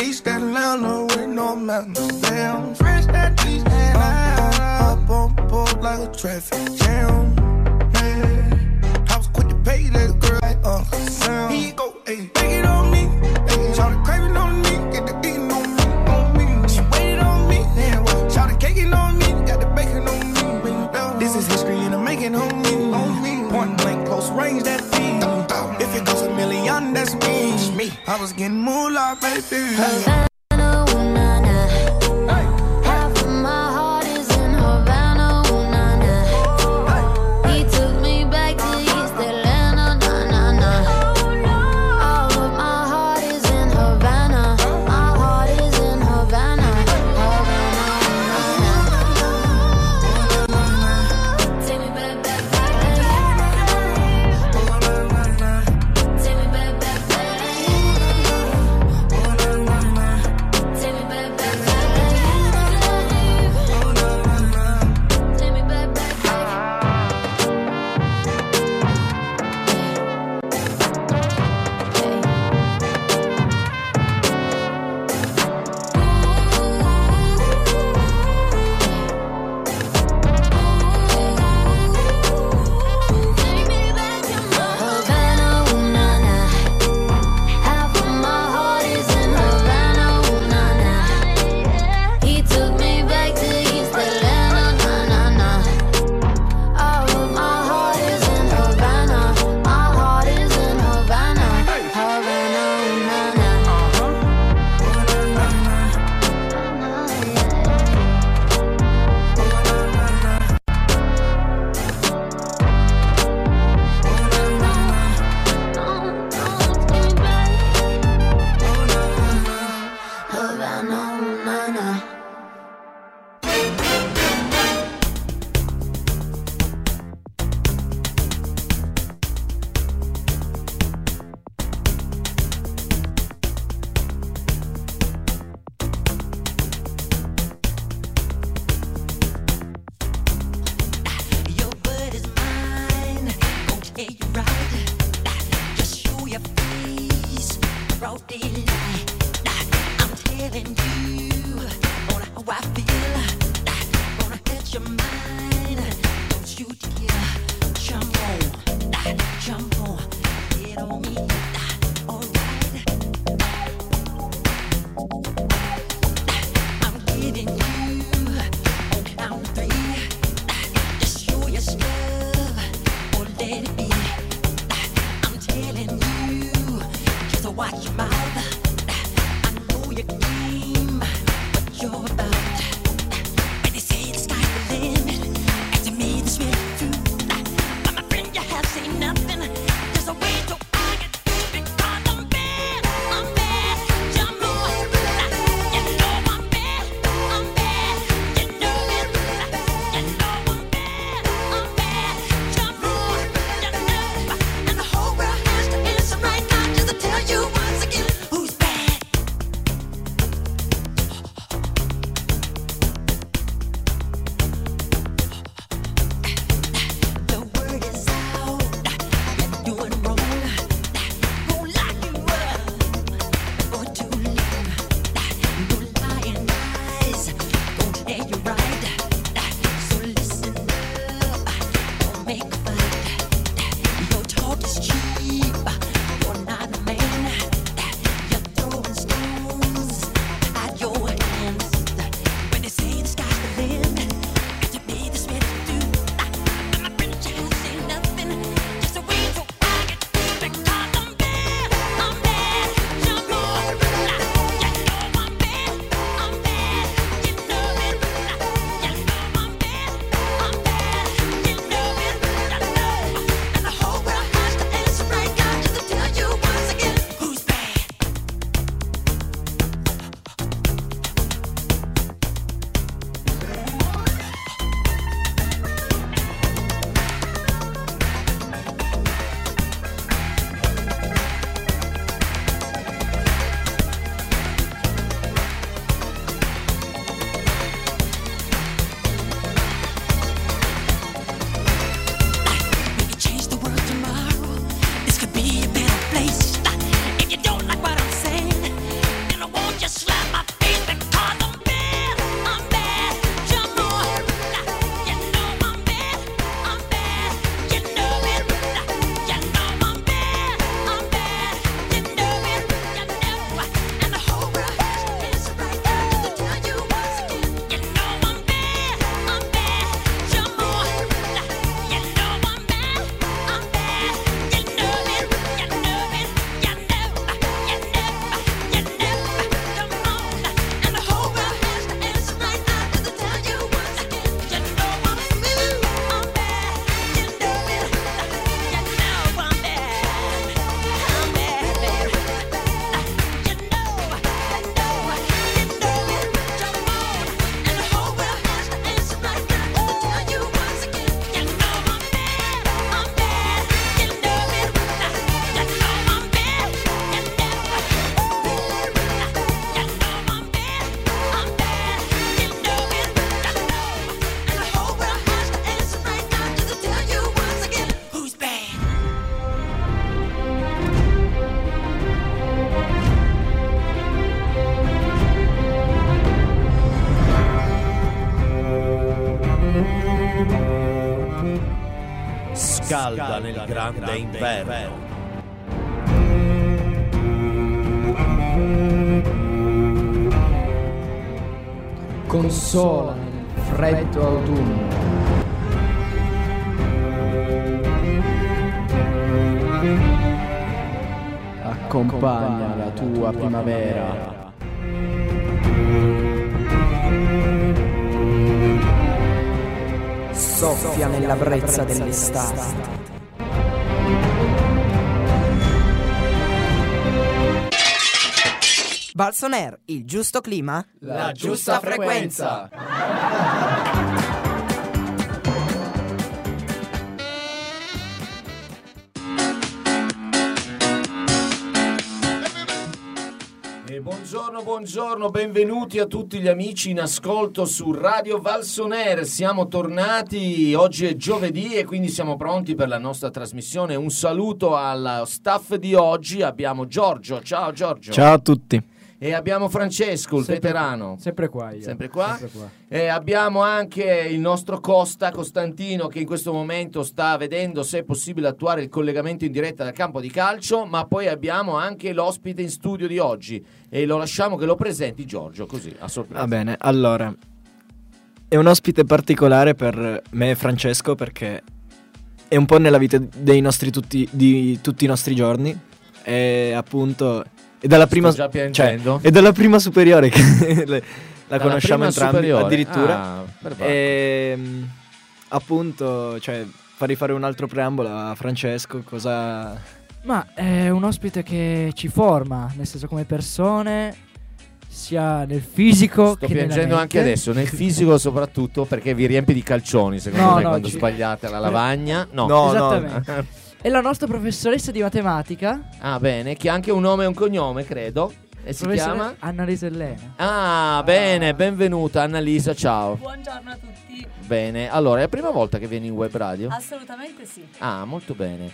East Atlanta with no mountains. Damn, fresh that East Atlanta. Up on board like a traffic jam. Man, I was quick to pay that girl like Uncle Sam. He go, ayy, take it on me. Ayy, shout the craving on me. Get the beating on me, on me. She waited on me. Damn, shout the caking on me. Got the bacon on me. This is history and I'm making on me. On me. Point blank, close range, that feed. If it goes a million, that's me. I was getting moolah, baby. scalda nel grande inverno. Consola nel freddo autunno. Accompagna la tua primavera. Soffia nella brezza dell'estate. Valson Air, il giusto clima? La giusta frequenza. E buongiorno, benvenuti a tutti gli amici in ascolto su Radio Valson Air. Siamo tornati, oggi è giovedì e quindi siamo pronti per la nostra trasmissione. Un saluto al staff di oggi, abbiamo Giorgio, ciao Giorgio. Ciao a tutti. E abbiamo Francesco, il veterano. Sempre qua. Sempre qua. E abbiamo anche il nostro Costantino, che in questo momento sta vedendo se è possibile attuare il collegamento in diretta dal campo di calcio, ma poi abbiamo anche l'ospite in studio di oggi e lo lasciamo che lo presenti Giorgio, così a sorpresa. Va bene, allora è un ospite particolare per me e Francesco perché è un po' nella vita di tutti i nostri giorni e appunto è dalla prima, Sto già piangendo. è dalla prima superiore che la conosciamo entrambi superiore. addirittura. E appunto, farei fare un altro preambolo a Francesco. Cosa? Ma è un ospite che ci forma, nel senso come persone, sia nel fisico Sto che nella piangendo mente. anche adesso, nel fisico soprattutto, perché vi riempie di calcioni secondo me quando ci- sbagliate la lavagna. No. Esattamente. E la nostra professoressa di matematica, Ah, bene, che ha anche un nome e un cognome, credo. E si chiama? Annalisa Elena. Ah, bene, benvenuta Annalisa, ciao. Buongiorno a tutti. Bene, allora, è la prima volta che vieni in web radio? Assolutamente sì. Ah, molto bene.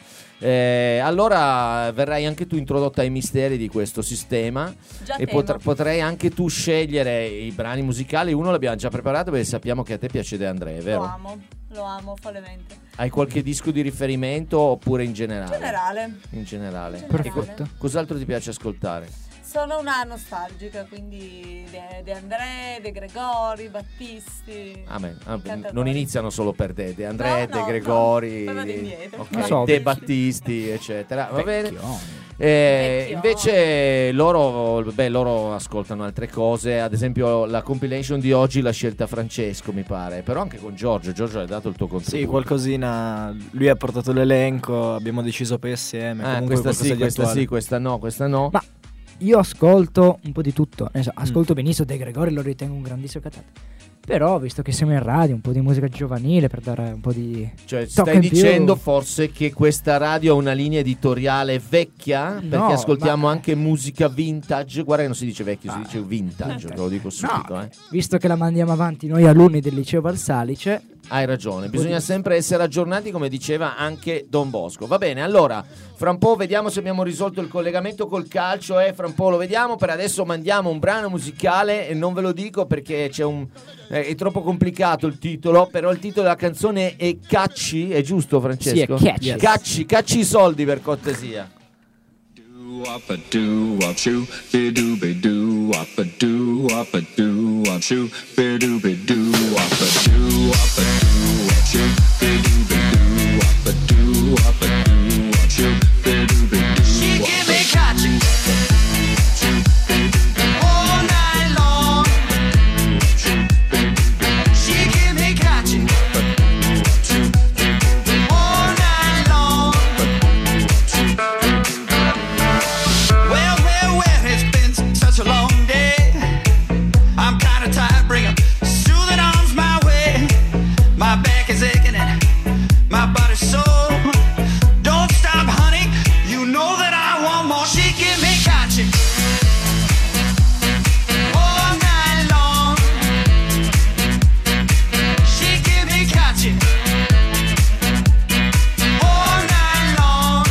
Allora verrai anche tu introdotta ai misteri di questo sistema Già e temo. potrai anche tu scegliere i brani musicali. Uno l'abbiamo già preparato perché sappiamo che a te piace De André, vero? Lo amo follemente. Hai qualche disco di riferimento oppure in generale? In generale. In generale. Perfetto. Cos'altro ti piace ascoltare? Sono una nostalgica, quindi De André, De Gregori, Battisti. Non iniziano solo per De André, No, De Gregori, poi vado indietro. ok, De Battisti, eccetera. Va bene. Vecchioni. Invece loro ascoltano altre cose, ad esempio la compilation di oggi l'ha scelta Francesco, mi pare, però anche con Giorgio hai dato il tuo contributo. Sì, qualcosina. Lui ha portato l'elenco, abbiamo deciso poi assieme. Comunque questa sì, questa no. Ma io ascolto un po' di tutto, ascolto benissimo De Gregori, lo ritengo un grandissimo cantante. Però, visto che siamo in radio, un po' di musica giovanile per dare un po' di... Cioè, tocca stai in più. dicendo forse che questa radio ha una linea editoriale vecchia? Perché No, ascoltiamo ma- anche musica vintage. Guarda che non si dice vecchio, si dice vintage, te lo dico subito. No, visto che la mandiamo avanti noi alunni del liceo Valsalice, Hai ragione, bisogna sempre essere aggiornati, come diceva anche Don Bosco. Va bene, allora, fra un po' vediamo se abbiamo risolto il collegamento col calcio, fra un po' lo vediamo. Per adesso mandiamo un brano musicale e non ve lo dico perché è troppo complicato il titolo, però il titolo della canzone è Cacci, è giusto Francesco? Sì, è Catchy. Cacci i soldi per cortesia. Wop a doo wop shoo, be doo wop a doo wop shoo, be doo wop a doo wop shoo, be doo wop a doo wop shoo, be doo. She give me cacci all night long. She give me cacci all night long. Well, it's been such a long day. I'm kinda tired, bring 'em soothing arms my way. My back is aching and my body's sore. Don't stop, honey, you know that I want more. She give me cacci all night long. She give me cacci all night long.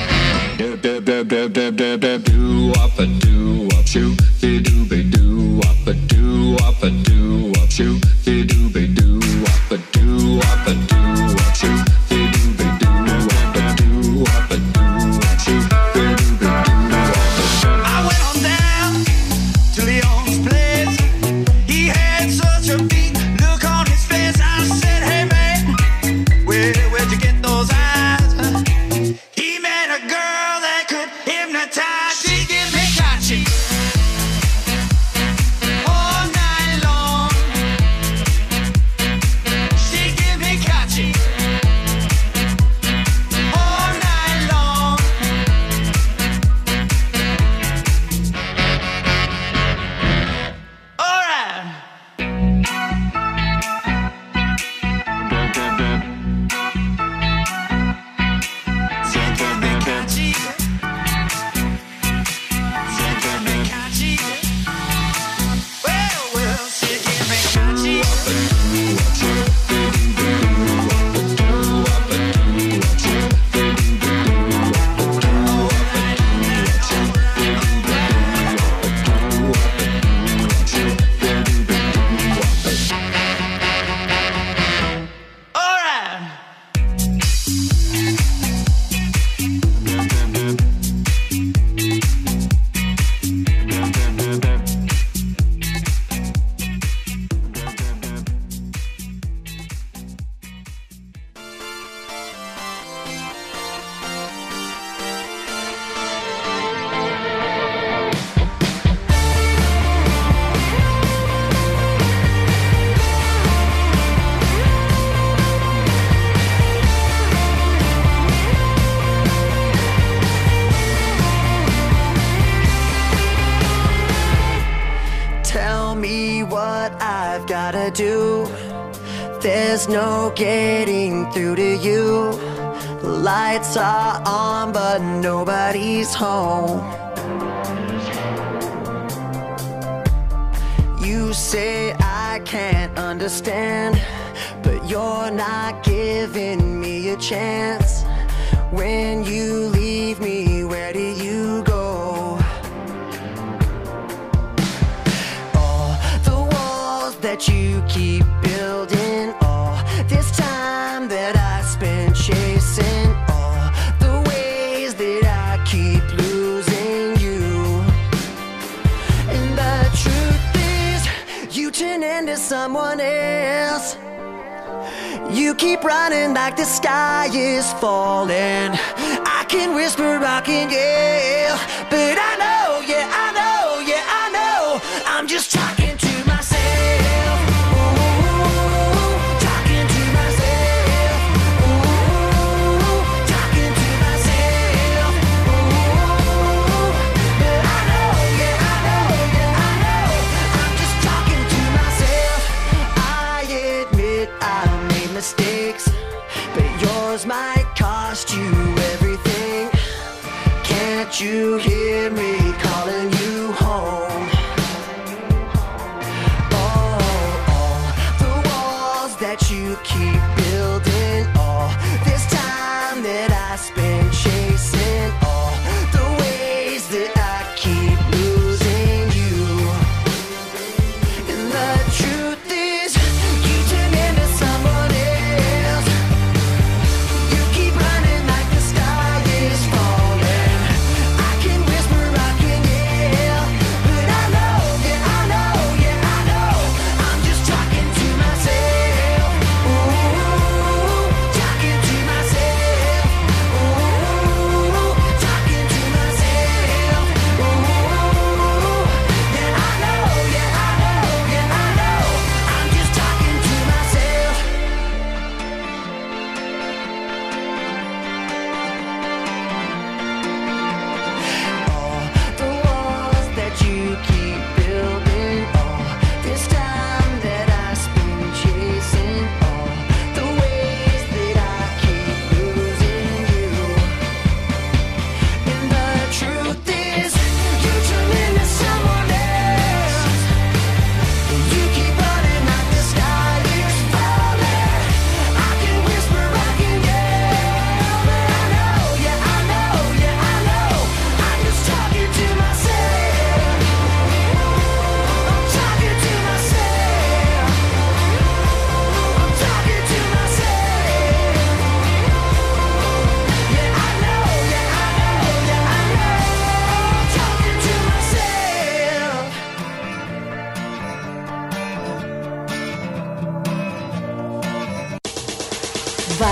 Do wop a doo wop shoo, be doo wop wop a doo wop a doo wop shoo be doo be doo wop a doo wop a doo wop shoo be doo be doo wop a doo wop a doo wop shoo be doo be doo wop a doo. I went on down to Leon's place. He had such a big look on his face. I said, hey man, where'd you get those eyes? He met a girl that could hypnotize. She give me catchy all night long. She give me catchy all night long. All right. She give me catchy. She give me catchy. Well, she give me catchy. All right. Tell me what I've gotta do. There's no getting through to you. The lights are on, but nobody's home. You say I can't understand, but you're not giving me a chance. When you leave me, where do you go? All the walls that you keep building, all this time that I spent chasing, all the ways that I keep losing you. And the truth is, you turn into someone else. You keep running like the sky is falling. I can whisper, I can yell, but I know, yeah, I know, yeah, I know. I'm just talking to myself. Ooh, talking to myself. Ooh, talking to myself. Ooh, but I know, yeah, I know, yeah, I know. I'm just talking to myself. I admit I made mistakes, but yours might cost you everything. Can't you hear me calling you home? All the walls that you keep building, all this time that I spent chasing, all the ways that I keep losing you. And the truth is, you turn into someone else. You keep running like the sky is falling. I can whisper, I can yell, but I know, yeah, I know, yeah, I know. I'm just talking to myself. Ooh,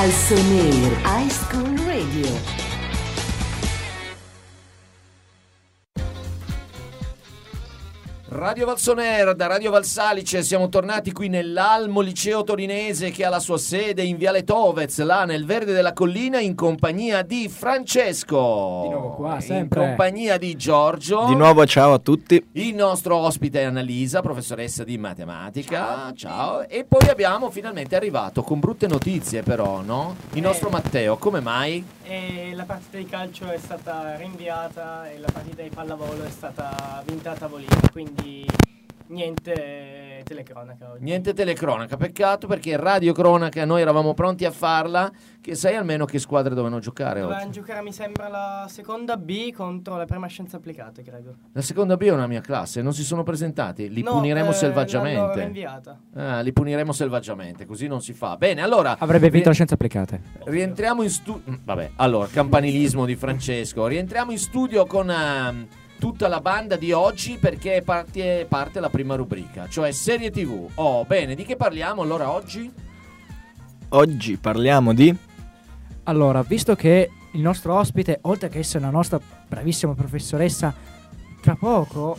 Valsonair High School Radio. Radio Valsonair, da Radio Valsalice siamo tornati qui nell'Almo Liceo Torinese che ha la sua sede in Viale Tovez, là nel verde della collina, in compagnia di Francesco. Di nuovo qua, in sempre. compagnia di Giorgio. Di nuovo ciao a tutti. Il nostro ospite è Annalisa, professoressa di matematica. Ciao. E poi abbiamo finalmente arrivato con brutte notizie però, no? Il nostro Matteo, come mai? E la partita di calcio è stata rinviata e la partita di pallavolo è stata vinta a tavolino, quindi niente telecronaca oggi. Niente telecronaca, peccato perché Radio Cronaca noi eravamo pronti a farla, che sai almeno che squadre dovevano giocare Dovevano oggi? giocare mi sembra la seconda B contro la prima scienze applicate, credo. La seconda B è una mia classe, non si sono presentati, li puniremo l'hanno selvaggiamente. rinviata. Li puniremo selvaggiamente, così non si fa. Bene, allora Avrebbe vinto le scienze applicate. rientriamo in studio. Vabbè, allora, campanilismo di Francesco. Rientriamo in studio con tutta la banda di oggi perché parte la prima rubrica, cioè serie TV. Oh, bene, di che parliamo allora oggi? Oggi parliamo di... Allora, visto che il nostro ospite, oltre che essere una nostra bravissima professoressa, tra poco,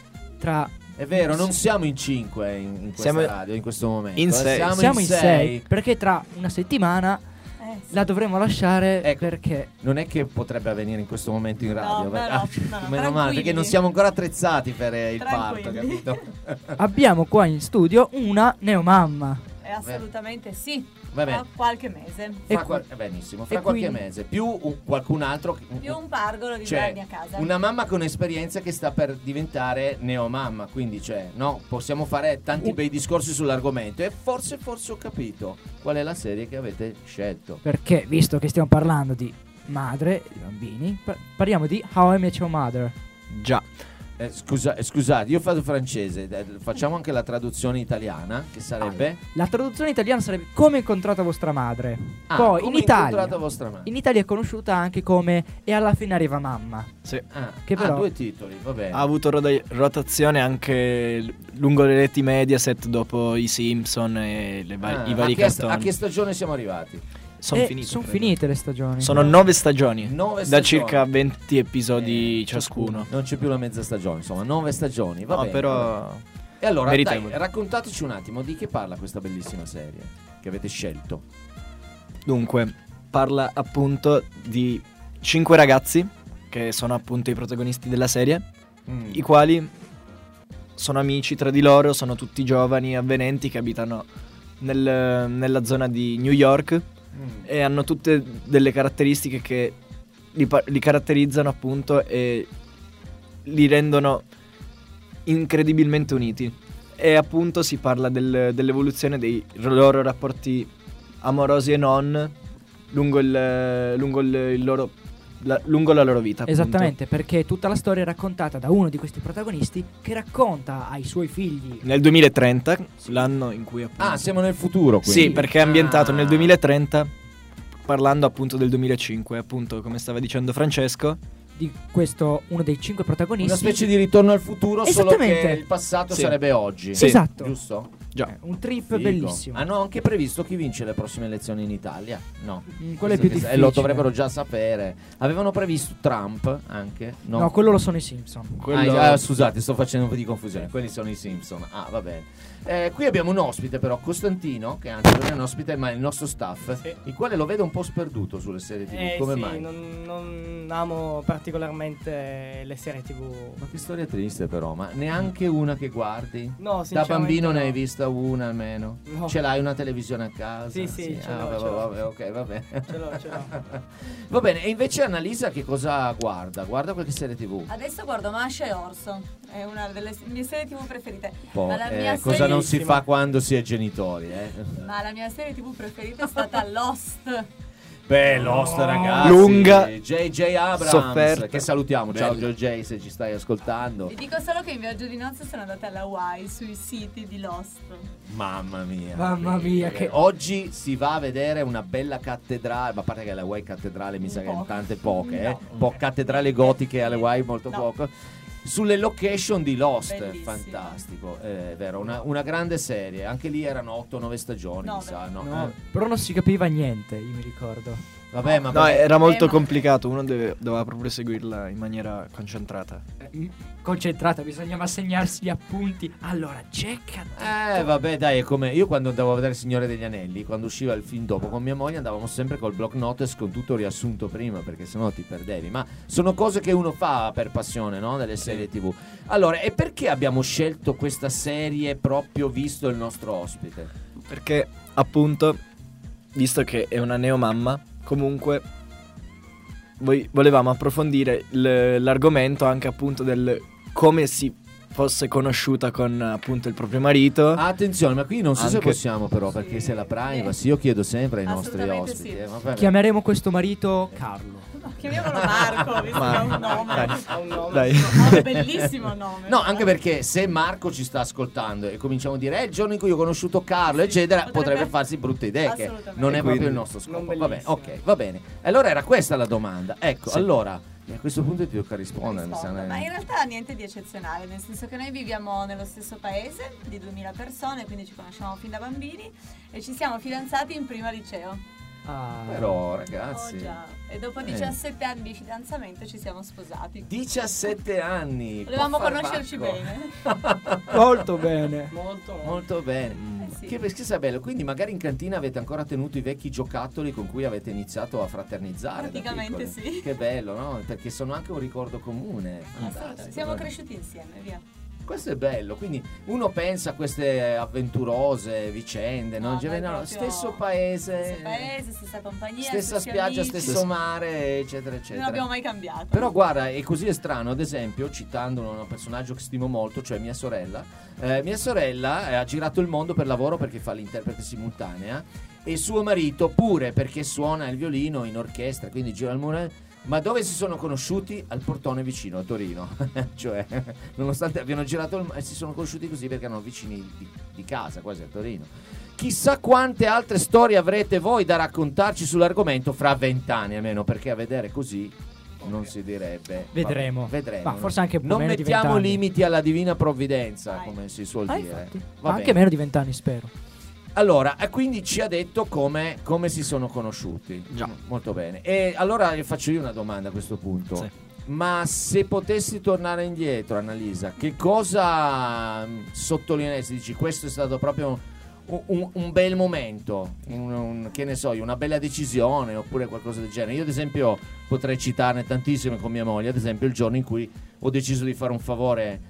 È vero, non siamo in 5 in questa Siamo radio in questo momento. in sei. siamo in 6, sei. perché tra una settimana Sì. la dovremo lasciare Ecco. perché Non è che potrebbe avvenire in questo momento in radio. No, meno male, tranquilli. perché non siamo ancora attrezzati per il parto, Tranquilli. capito? abbiamo qua in studio una neomamma. Assolutamente sì. Va bene. Tra qualche mese. Benissimo, fra e qualche quindi- mese. Più qualcun altro. Più un pargolo di Cioè, a mia casa. una mamma con esperienza che sta per diventare neomamma. Quindi, no, possiamo fare tanti bei discorsi sull'argomento. E forse ho capito qual è la serie che avete scelto. Perché, visto che stiamo parlando di madre, di bambini, parliamo di How I Met Your Mother. Già. Scusate, io faccio francese. Facciamo anche la traduzione italiana, che sarebbe. La traduzione italiana sarebbe Come ho incontrato vostra madre. Ah, Poi come in Italia, incontrato vostra madre. in Italia è conosciuta anche come E alla fine arriva mamma. Sì. Che però- due titoli, va bene. Ha avuto rotazione anche lungo le reti Mediaset dopo i Simpson e i vari a cartoni. che stagione siamo arrivati? Sono E finite. sono credo. finite le stagioni. Sono 9 stagioni. 9 Da stagioni. circa 20 episodi ciascuno. Non c'è più la mezza stagione, insomma, 9 stagioni. Va No, bene. però E allora, dai, meritevole. raccontateci un attimo di che parla questa bellissima serie che avete scelto. Dunque, parla appunto di 5 ragazzi che sono appunto i protagonisti della serie, i quali sono amici tra di loro, sono tutti giovani avvenenti che abitano nella zona di New York e hanno tutte delle caratteristiche che li caratterizzano appunto e li rendono incredibilmente uniti. E appunto si parla dell'evoluzione dei loro rapporti amorosi e non lungo la loro vita, appunto. Esattamente, perché tutta la storia è raccontata da uno di questi protagonisti che racconta ai suoi figli. Nel 2030, l'anno in cui appunto... Siamo nel futuro, quindi. Sì, perché è ambientato nel 2030, parlando appunto del 2005, appunto come stava dicendo Francesco. Di questo, uno dei 5 protagonisti. Una specie di ritorno al futuro, solo Esattamente. che il passato Sì. sarebbe oggi. Sì. Esatto. Giusto? Già. Un trip Figo. bellissimo. Hanno anche previsto chi vince le prossime elezioni in Italia? No. Quello è Visto più che- difficile. E lo dovrebbero già sapere. Avevano previsto Trump anche? No, quello lo sono i Simpson. Scusate, sto facendo un po' di confusione. Quelli sono i Simpson. Va bene. Qui abbiamo un ospite, però, Costantino, che anzi non è un ospite, ma è il nostro staff, Sì. il quale lo vedo un po' sperduto sulle serie TV. Come sì, mai? non amo particolarmente le serie TV. Ma che storia triste, però. Ma neanche una che guardi? No, Da sinceramente bambino ne no. hai vista una almeno? No. Ce l'hai una televisione a casa? Sì, ce l'ho, vabbè, ce l'ho. vabbè, ok, va bene. Ce l'ho. Va bene, e invece Annalisa che cosa guarda? Guarda qualche serie TV? Adesso guardo Masha e Orso. È una delle mie serie TV preferite. Poi, Ma la mia cosa serie- non si fa quando si è genitori, Ma la mia serie TV preferita è stata Lost. Beh, Lost, ragazzi. Lunga, J.J. Abrams, sofferta. che salutiamo. Ciao Bello. JJ, se ci stai ascoltando. Vi dico solo che in viaggio di nozze sono andata alla Hawaii sui siti di Lost. Mamma mia. Mamma mia, Perché che- oggi si va a vedere una bella cattedrale, ma a parte che alle Hawaii cattedrale mi sa che Poco. tante poche, No. cattedrali gotiche alle Hawaii molto No. poco. sulle location di Lost. Bellissimo. Fantastico, è vero, una grande serie. Anche lì erano 8-9 stagioni, mi sa, no? No, però non si capiva niente, io mi ricordo. Vabbè, ma No, era molto ma- complicato, uno doveva proprio seguirla in maniera concentrata. Concentrata, bisognava segnarsi gli appunti. Allora, checca. vabbè, dai, è come io quando andavo a vedere Il Signore degli Anelli, quando usciva il film dopo con mia moglie, andavamo sempre col block notes con tutto riassunto prima, perché sennò ti perdevi. Ma sono cose che uno fa per passione, no? Delle serie TV. Allora, e perché abbiamo scelto questa serie proprio visto il nostro ospite? Perché appunto, visto che è una neomamma, comunque volevamo approfondire l'argomento anche appunto del come si fosse conosciuta con appunto il proprio marito. Attenzione, ma qui non so se Anche- possiamo però, perché se la privacy, io chiedo sempre ai nostri Assolutamente ospiti. sì. Vabbè. Chiameremo questo marito Carlo. Chiamiamolo Marco, visto che ha un nome. Ha un nome. Dai. Ha un bellissimo nome. No, anche perché se Marco ci sta ascoltando e cominciamo a dire il giorno in cui io ho conosciuto Carlo, eccetera, potrebbe farsi brutte idee, che Assolutamente. non è proprio Quindi- il nostro scopo. Non Vabbè, bellissimo. ok, va bene. Allora era questa la domanda. Ecco, allora, a questo punto ti tocca rispondere. mi sa, Rispondo. Ma in realtà niente di eccezionale, nel senso che noi viviamo nello stesso paese di 2000 persone, quindi ci conosciamo fin da bambini e ci siamo fidanzati in prima liceo. Però, ragazzi, Oh già. E dopo 17 anni di fidanzamento ci siamo sposati. 17 anni. Volevamo può far conoscerci bacco. bene. Molto bene. Molto. Molto bene. sì. Che sia bello. Quindi magari in cantina avete ancora tenuto i vecchi giocattoli con cui avete iniziato a fraternizzare. da Praticamente piccoli. sì. Che bello, no? Perché sono anche un ricordo comune. Assolutamente. Fantastico, Siamo no? cresciuti insieme, via. Questo è bello, quindi uno pensa a queste avventurose vicende, no? No, Dice, noi no, proprio- stesso paese, Stesso paese, stessa compagnia, stessa stessi spiaggia, amici. stesso mare, eccetera, Non eccetera. abbiamo mai cambiato. Però guarda, è così è strano, ad esempio, citando un personaggio che stimo molto, cioè mia sorella. Mia sorella ha girato il mondo per lavoro perché fa l'interprete simultanea e suo marito pure perché suona il violino in orchestra, quindi gira il mondo. Ma dove si sono conosciuti? Al portone vicino a Torino. Cioè, nonostante abbiano girato si sono conosciuti così perché erano vicini di casa, quasi a Torino. Chissà quante altre storie avrete voi da raccontarci sull'argomento fra 20 anni almeno, perché a vedere così non si direbbe. Vedremo. Vabbè, vedremo. Ma forse anche non meno di mettiamo 20 anni. limiti alla divina provvidenza, come si suol dire. Infatti. Va Ma anche bene. meno di 20 anni, spero. Allora, quindi ci ha detto come si sono conosciuti. Già. Molto bene. E allora faccio io una domanda a questo punto. Sì. Ma se potessi tornare indietro, Annalisa, che cosa sottolineeresti? Dici, questo è stato proprio un bel momento, che ne so io, una bella decisione oppure qualcosa del genere. Io ad esempio potrei citarne tantissime con mia moglie, ad esempio il giorno in cui ho deciso di fare un favore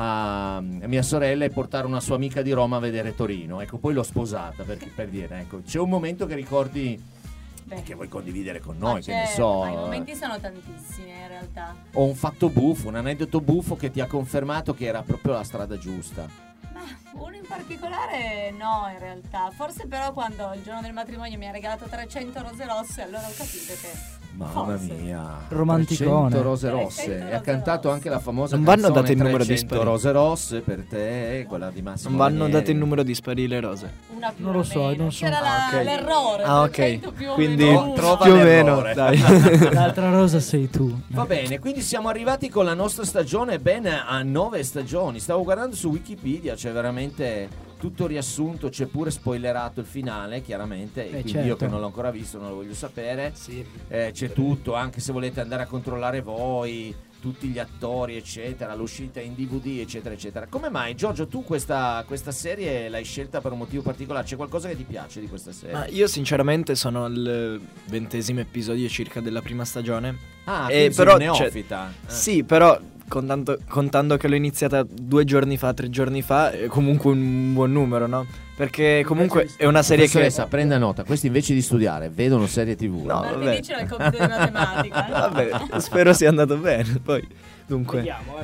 a mia sorella e portare una sua amica di Roma a vedere Torino. Ecco, poi l'ho sposata per dire, ecco, c'è un momento che ricordi Beh, che vuoi condividere con ma noi, che ne certo, so. ma i momenti sono tantissimi in realtà. O un fatto buffo, un aneddoto buffo che ti ha confermato che era proprio la strada giusta. Ma uno in particolare no, in realtà. Forse però quando il giorno del matrimonio mi ha regalato 300 rose rosse, allora ho capito che Mamma forse. mia, Romanticone. 300 rose 300 rosse. E ha rose cantato rosse. anche la famosa Non vanno canzone date il numero di 300 spari. rose rosse per te, quella di Massimo Non vanno Ranieri. date il numero dispari le rose. una più Non lo o so, meno. non so. C'era Ah, ok. l'errore. Ah, ok. 300 più o Quindi meno uno. trova più o meno, l'errore. dai. L'altra rosa sei tu. Va bene, quindi siamo arrivati con la nostra stagione ben a 9 stagioni. Stavo guardando su Wikipedia, c'è veramente tutto riassunto, c'è pure spoilerato il finale, chiaramente. E quindi io certo. che non l'ho ancora visto non lo voglio sapere. C'è tutto, anche se volete andare a controllare voi, tutti gli attori, eccetera, l'uscita in DVD, eccetera, eccetera. Come mai, Giorgio, tu questa serie l'hai scelta per un motivo particolare? C'è qualcosa che ti piace di questa serie? Ma io sinceramente sono al 20° episodio circa della prima stagione. Ah, E quindi però, sei un cioè, neofita. Sì, però contando che l'ho iniziata 2 giorni fa, 3 giorni fa, è comunque un buon numero, no? Perché comunque è una serie che... Professoressa, prenda nota, questi invece di studiare vedono serie TV. No, Martedì vabbè. c'era il compito di matematica. Vabbè, spero sia andato bene. Poi, dunque, Vediamo,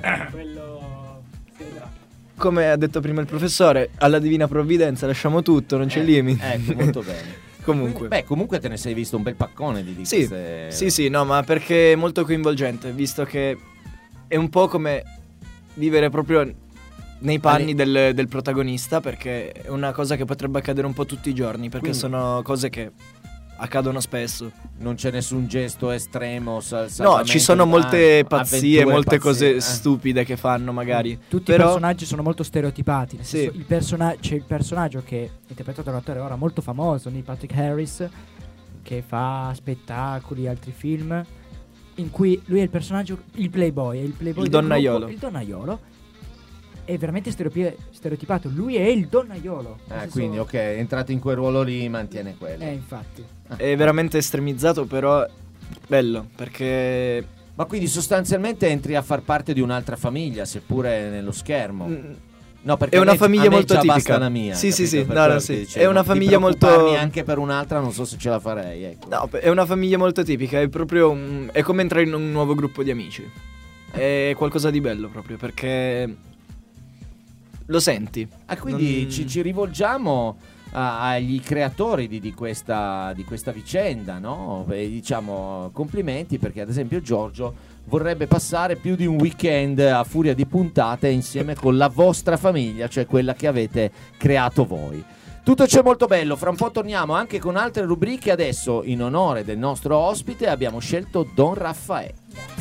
quello si vedrà. come ha detto prima il professore, alla divina provvidenza lasciamo tutto, non c'è limite. Ecco, molto bene. Comunque. Beh, comunque te ne sei visto un bel paccone di Sì, queste... sì, no, ma perché è molto coinvolgente, visto che è un po' come vivere proprio nei panni del protagonista, perché è una cosa che potrebbe accadere un po' tutti i giorni, perché Quindi- sono cose che accadono spesso. Non c'è nessun gesto estremo. No, ci sono molte pazzie, avventure, molte pazzie, cose stupide che fanno magari. Tutti Però i personaggi sono molto stereotipati. Nel Sì. senso, c'è il personaggio che è interpretato da un attore ora molto famoso, Neil Patrick Harris, che fa spettacoli, altri film, in cui lui è il personaggio, il playboy, è il playboy Il del donnaiolo. gruppo, il donnaiolo. È veramente stereotipato. Lui è il donnaiolo. Nel senso- Quindi ok, è entrato in quel ruolo lì, mantiene quello. Infatti. è veramente estremizzato, però bello, perché Ma quindi sostanzialmente entri a far parte di un'altra famiglia, seppure nello schermo. No, perché è una a me famiglia molto già tipica. basta la mia. Sì, sì, capito? sì, Per no, no, quello sì. che dicevo. È una Di famiglia molto preoccuparmi anche per un'altra, non so se ce la farei, ecco. No, è una famiglia molto tipica, è proprio è come entrare in un nuovo gruppo di amici. È qualcosa di bello proprio, perché lo senti. Quindi Non- ci rivolgiamo agli creatori di questa vicenda, no? E diciamo complimenti, perché ad esempio Giorgio vorrebbe passare più di un weekend a furia di puntate insieme con la vostra famiglia, cioè quella che avete creato voi. Tutto ciò è molto bello, fra un po' torniamo anche con altre rubriche. Adesso, in onore del nostro ospite, abbiamo scelto Don Raffaele.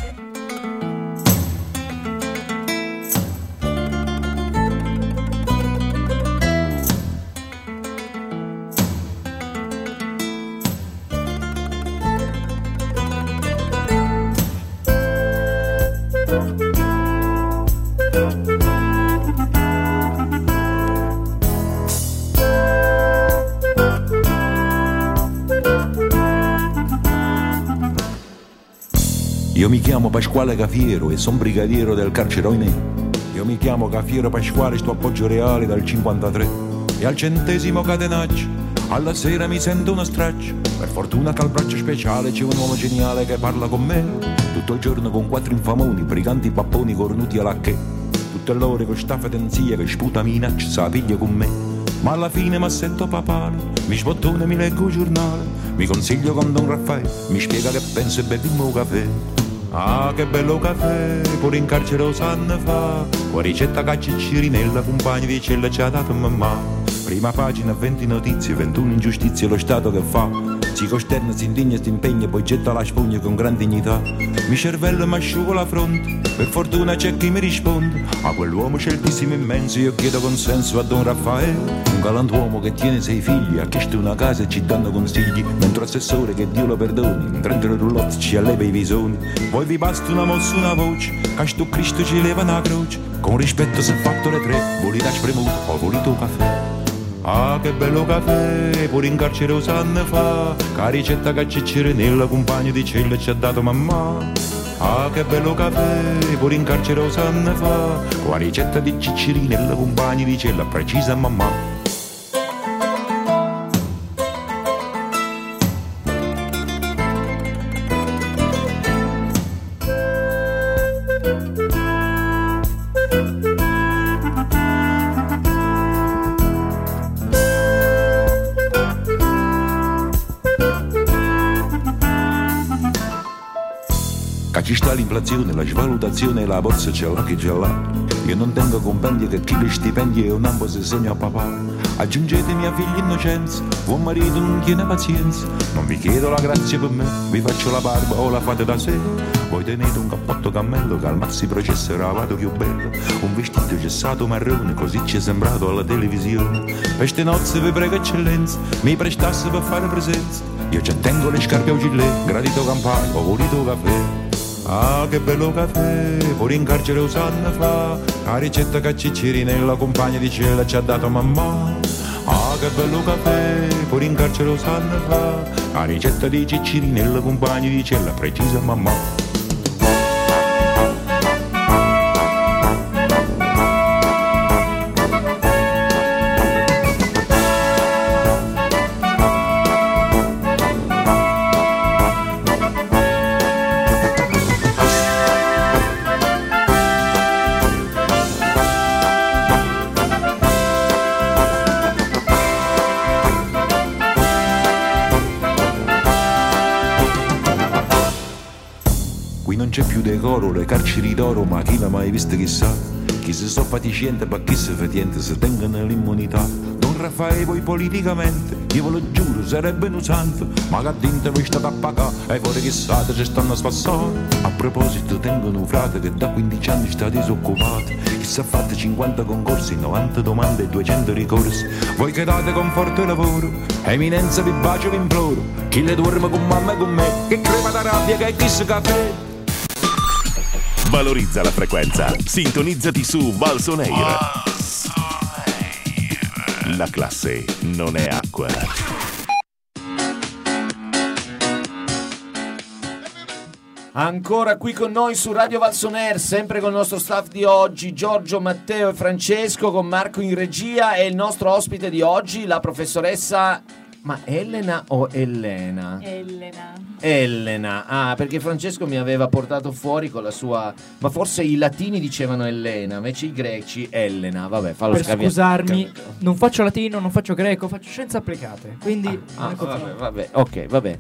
Io mi chiamo Pasquale Cafiero e son brigadiero del carcere Oinè. Io mi chiamo Cafiero Pasquale, sto appoggio reale dal 53. E al 100° catenaccio, alla sera mi sento uno straccio. Per fortuna che al braccio speciale c'è un uomo geniale che parla con me. Tutto il giorno con 4 infamoni, briganti papponi cornuti alla che. Tutte l'ore con sta fedenzia che sputa minaccia, sa piglia con me. Ma alla fine m'assetto papale, mi sbottone, mi leggo il giornale, mi consiglio con Don Raffaele, mi spiega che penso e bevimmo un caffè. Ah, che bello caffè, pure in carcere lo sanno fa, con ricetta caccia e cirinella, compagni di cella ci ha dato mamma. Prima pagina, 20 notizie, 21 ingiustizie, lo Stato che fa. Si costerna, si indigna, si impegna, poi getta la spugna con gran dignità. Mi cervello mi asciugo la fronte, per fortuna c'è chi mi risponde. A quell'uomo sceltissimo immenso io chiedo consenso a Don Raffaele. Un galantuomo che tiene 6 figli, ha chiesto una casa e ci danno consigli. Mentre assessore, che Dio lo perdoni, in 30 roulotte ci alleva i visoni. Poi vi basta una mossa, una voce, che sto Cristo ci leva una croce. Con rispetto se fatto le 3, volete spremuto o volete un caffè. Ah, che bello caffè, pure in carcere lo sanno fa, che ricetta che c'è nella compagna di cella ci ha dato mamma. Ah, che bello caffè, pure in carcere lo sanno fa, con la ricetta di Ciccirinella, compagni di cella precisa mamma. Ci sta l'inflazione, la svalutazione e la borsa c'è là che c'è là. Io non tengo compendi che chi li stipendi e un ambo se segno a papà. Aggiungete mia figlia innocenza, buon marito non tiene pazienza. Non vi chiedo la grazia per me, vi faccio la barba o la fate da sé. Voi tenete un cappotto cammello che al mazzi processo ravato più bello. Un vestito gessato marrone, così ci è sembrato alla televisione. Per ste nozze vi prego eccellenza, mi prestasse per fare presenza. Io ci tengo le scarpe a gilet, gradito campagna o volito caffè. Ah, che bello caffè, pure in carcere lo sanno fa, la ricetta che Ciccirinella, compagna di cella ci ha dato mamma. Ah, che bello caffè, pure in carcere lo sanno fa, la ricetta di Ciccirinella, compagna di cella precisa mamma. Non c'è più decoro, le carceri d'oro, ma chi l'ha mai visto chissà. Chi si so fatisciente per chi si fetiente si tengono l'immunità. Don Raffaele poi politicamente, io ve lo giuro, sarebbe un santo, ma che dinte vi state a pagare e fuori chissà ci stanno a spassare. A proposito tengono un frate che da 15 anni sta disoccupato, che si è fatto 50 concorsi, 90 domande e 200 ricorsi. Voi che date conforto e lavoro, eminenza vi bacio vi imploro, chi le dorme con mamma e con me, che crema da rabbia che è chissà caffè. Valorizza la frequenza, sintonizzati su Valsoneir. La classe non è acqua. Ancora qui con noi su Radio Valsonair, sempre con il nostro staff di oggi, Giorgio, Matteo e Francesco, con Marco in regia, e il nostro ospite di oggi, la professoressa... Ma Elena o Elena? Elena. Ah, perché Francesco mi aveva portato fuori con la sua... Ma forse i latini dicevano Elena, invece i greci Elena. Vabbè, fallo Per scaviare. scusarmi, non faccio latino, non faccio greco, faccio scienze applicate. Quindi vabbè, ok, vabbè.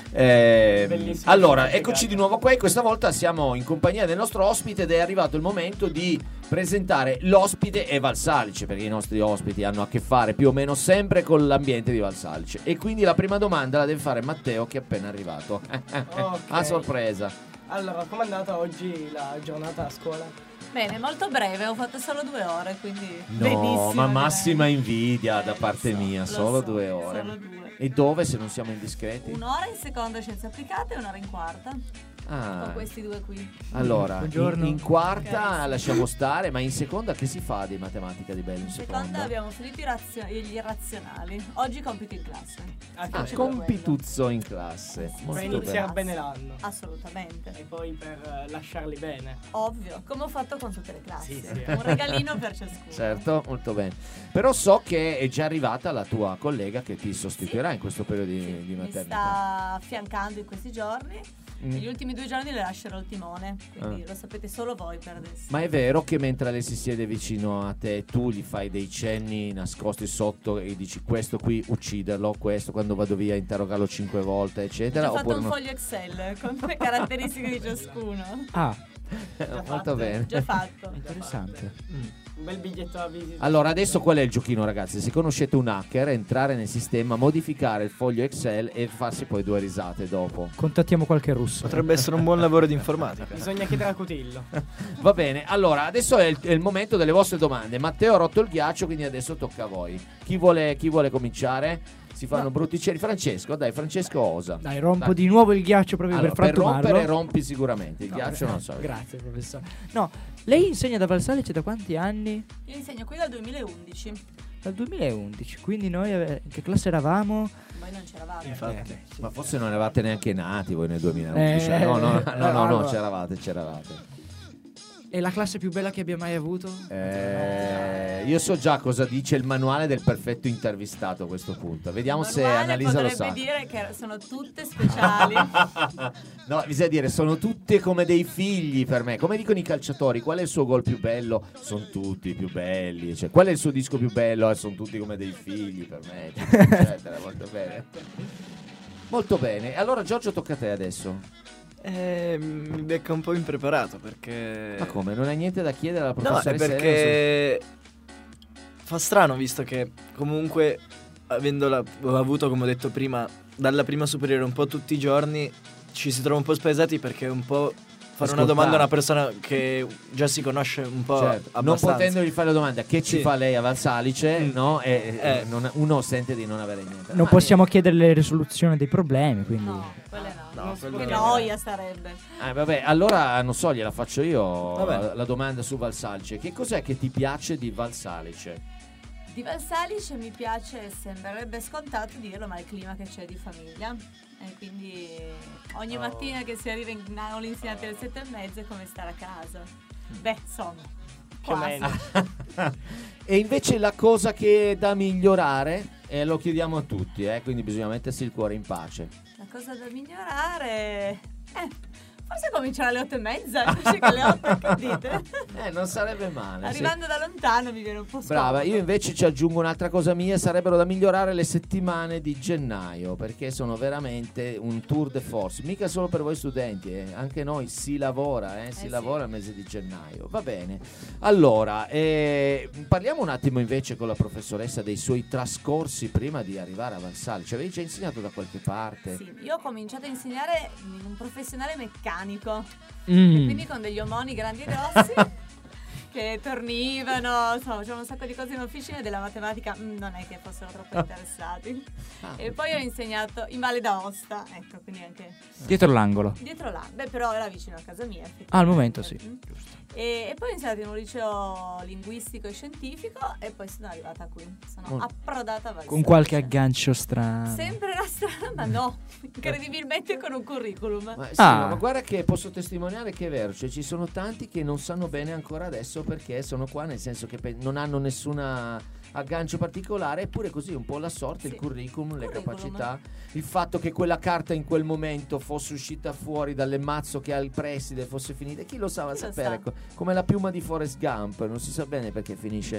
Allora, eccoci di nuovo qua e questa volta siamo in compagnia del nostro ospite ed è arrivato il momento di presentare l'ospite e Valsalice, perché i nostri ospiti hanno a che fare più o meno sempre con l'ambiente di Valsalice, e quindi la prima domanda la deve fare Matteo, che è appena arrivato. A sorpresa. Allora, com'è andata oggi la giornata a scuola? Bene, molto breve, ho fatto solo 2 ore, quindi No, benissimo. ma massima invidia da parte mia, solo so, 2 ore. solo 2. E dove, se non siamo indiscreti? 1 ora in seconda scienze applicate e 1 ora in quarta. Ah. Con questi 2 qui. Allora, Buongiorno. in quarta lasciamo stare, ma in seconda che si fa di matematica di bello in In seconda? seconda abbiamo finito gli irrazionali. Oggi compiti in classe. Compituzzo in classe. Per Molto iniziare bene. bene l'anno. Assolutamente. E poi per lasciarli bene. Ovvio, come ho fatto con tutte le classi. Sì. Un regalino per ciascuno. Certo, molto bene. Però so che è già arrivata la tua collega che ti sostituirà in questo periodo di Mi maternità. sta affiancando in questi giorni. Mm. Negli ultimi 2 giorni le lascerò il timone. Quindi Ah. lo sapete solo voi per adesso. Ma è vero che mentre lei si siede vicino a te, tu gli fai dei cenni nascosti sotto e dici questo qui ucciderlo, questo quando vado via interrogarlo 5 volte, eccetera? Ho fatto Oppure un no? foglio Excel con le caratteristiche di ciascuno. Ah, Molto bene. Già fatto. interessante. Un bel biglietto da visita. Allora, adesso qual è il giochino, ragazzi? Se conoscete un hacker, entrare nel sistema, modificare il foglio Excel e farsi poi 2 risate dopo. Contattiamo qualche russo. Potrebbe essere un buon lavoro di informatica. Bisogna chiedere a Cutillo. Va bene, allora adesso è il momento delle vostre domande. Matteo ha rotto il ghiaccio, quindi adesso tocca a voi. Chi vuole cominciare? Si fanno brutti cieli. Francesco, dai, Francesco osa. Dai, rompo Dai. di nuovo il ghiaccio proprio Allora, per per frantumarlo. rompere rompi sicuramente. Il ghiaccio non so. Grazie, professore. No, lei insegna da Valsalice da quanti anni? Io insegno qui dal 2011. Dal 2011, quindi noi in che classe eravamo? Voi non c'eravate. Infatti. Ma forse non eravate neanche nati voi nel 2011. No, allora. c'eravate. È la classe più bella che abbia mai avuto? Io so già cosa dice il manuale del perfetto intervistato a questo punto. Vediamo Il se manuale Annalisa lo sa. potrebbe dire che sono tutte speciali. No, bisogna dire, sono tutte come dei figli per me. Come dicono i calciatori, qual è il suo gol più bello? Sono tutti più belli. Cioè, qual è il suo disco più bello? Sono tutti come dei figli per me. Eccetera. Molto bene. Molto bene. Allora, Giorgio, tocca a te adesso. Mi becca un po' impreparato perché... Ma come? Non hai niente da chiedere alla No, è professoressa? perché fa strano, visto che comunque ho avuto, come ho detto prima, dalla prima superiore un po' tutti i giorni, ci si trova un po' spesati perché un po' fare una domanda a una persona che già si conosce un po' Certo, non abbastanza. potendogli fare la domanda che ci Sì. fa lei a Valsalice, no? E uno sente di non avere niente. Non Ma- possiamo chiedere le risoluzioni dei problemi, quindi... No, quelle no. quello Che no. noia sarebbe. vabbè, allora non so, gliela faccio io Vabbè. la domanda su Valsalice. Che cos'è che ti piace di Valsalice? Di Valsalice mi piace, sembrerebbe scontato dirlo, ma il clima che c'è di famiglia. E quindi ogni mattina che si arriva in aula insegnante alle 7:30 è come stare a casa. Beh, insomma, Più o quasi. meno. E invece la cosa che è da migliorare, e lo chiediamo a tutti, quindi bisogna mettersi il cuore in pace. La cosa da migliorare Forse comincerà alle 8:30 invece che alle 8, che dite? Non sarebbe male. Arrivando da lontano mi viene un po' scomodo. Brava, io invece ci aggiungo un'altra cosa mia, sarebbero da migliorare le settimane di gennaio, perché sono veramente un tour de force, mica solo per voi studenti, anche noi si lavora, si lavora il mese di gennaio. Va bene, allora parliamo un attimo invece con la professoressa dei suoi trascorsi prima di arrivare a Valsali. Ci avevi già insegnato da qualche parte? Sì, io ho cominciato a insegnare in un professionale meccanico, e quindi con degli omoni grandi e grossi che tornivano, insomma, facevano un sacco di cose in officina, e della matematica non è che fossero troppo interessati. E poi ho insegnato in Valle d'Aosta, ecco, quindi anche dietro l'angolo. Beh, però era vicino a casa mia. Al momento sì. E poi ho insegnato in un liceo linguistico e scientifico, e poi sono arrivata qui. Sono approdata a Valsali. Con qualche aggancio strano. Sempre era strana, ma no, incredibilmente con un curriculum. Ma, sì, ma guarda che posso testimoniare che è vero, cioè ci sono tanti che non sanno bene ancora adesso perché sono qua, nel senso che non hanno nessuna aggancio particolare, eppure così un po' la sorte, il curriculum, le capacità, il fatto che quella carta in quel momento fosse uscita fuori dall'emmazzo che ha il preside, fosse finita, chi lo sa sapere, come la piuma di Forrest Gump, non si sa bene perché finisce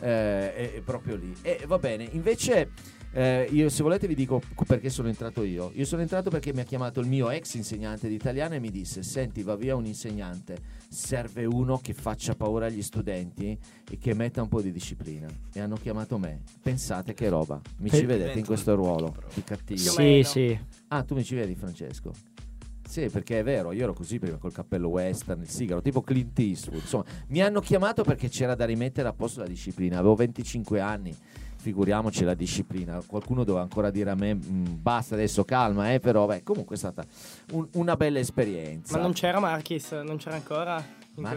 proprio lì. E va bene, invece io, se volete, vi dico perché sono entrato io sono entrato perché mi ha chiamato il mio ex insegnante di italiano e mi disse: senti, va via un insegnante, serve uno che faccia paura agli studenti e che metta un po' di disciplina, e hanno chiamato me. Pensate che roba, mi ci vedete in questo ruolo di cattivo? Sì. Ah, tu mi ci vedi, Francesco? Sì, perché è vero, io ero così prima col cappello western, il sigaro, tipo Clint Eastwood. Insomma, mi hanno chiamato perché c'era da rimettere a posto la disciplina. Avevo 25 anni, figuriamoci la disciplina. Qualcuno doveva ancora dire a me basta adesso, calma, però comunque è stata una bella esperienza. Ma non c'era Marchis, non c'era ancora?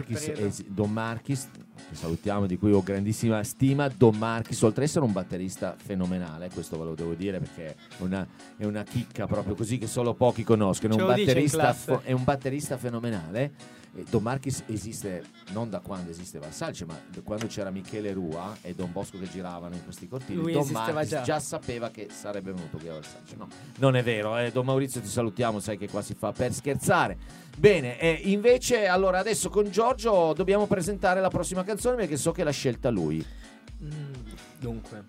Don Marchis, che salutiamo, di cui ho grandissima stima. Don Marchis, oltre ad essere un batterista fenomenale, questo ve lo devo dire perché è una chicca proprio così che solo pochi conoscono, è un batterista fenomenale. Don Marchis esiste non da quando esiste Valsalice, ma da quando c'era Michele Rua e Don Bosco che giravano in questi cortili. Lui Don Marchis già sapeva che sarebbe venuto qui a Valsalice. No, non è vero, Don Maurizio, ti salutiamo, sai che qua si fa per scherzare. Bene, invece allora adesso con Giorgio dobbiamo presentare la prossima canzone perché so che l'ha scelta lui. Dunque,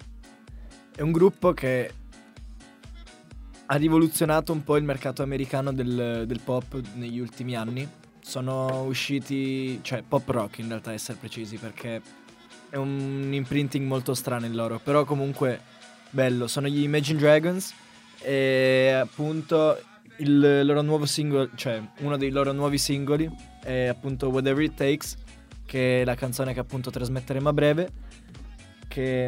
è un gruppo che ha rivoluzionato un po' il mercato americano del pop negli ultimi anni. Sono usciti, cioè pop rock in realtà, essere precisi, perché è un imprinting molto strano il loro, però comunque bello. Sono gli Imagine Dragons e appunto il loro nuovo singolo, cioè uno dei loro nuovi singoli è appunto Whatever It Takes, che è la canzone che appunto trasmetteremo a breve, che